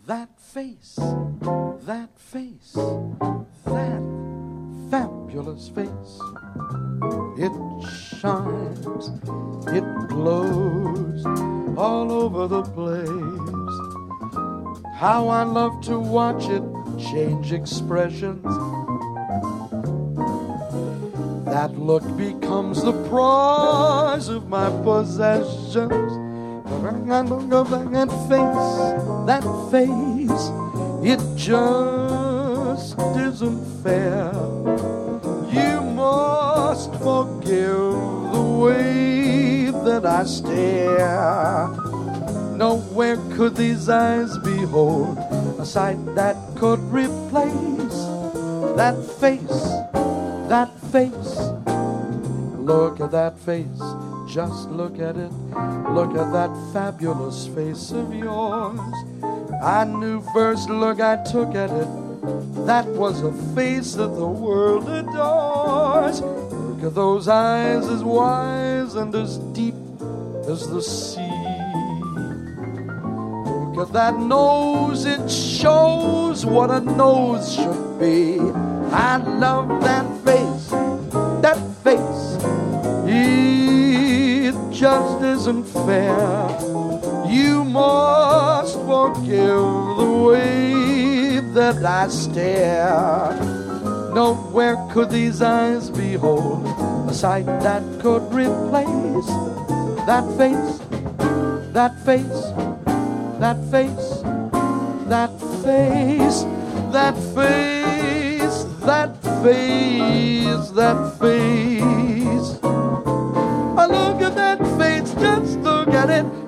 That face, that face, that fabulous face. It shines, it glows all over the place. How I love to watch it change expressions. That look becomes the prize of my possessions. I look at that face, it just isn't fair. You must forgive the way that I stare. Nowhere could these eyes behold a sight that could replace that face, that face. Look at that face, just look at it. Look at that fabulous face of yours. I knew first look I took at it, that was a face that the world adores. Look at those eyes, as wise and as deep as the sea. Look at that nose, it shows what a nose should be. I love that face, that face. It just isn't fair. You must forgive the way that I stare. Nowhere could these eyes behold a sight that could replace that face, that face, that face, that face, that face, that face, that face. I look at that face, just look at it.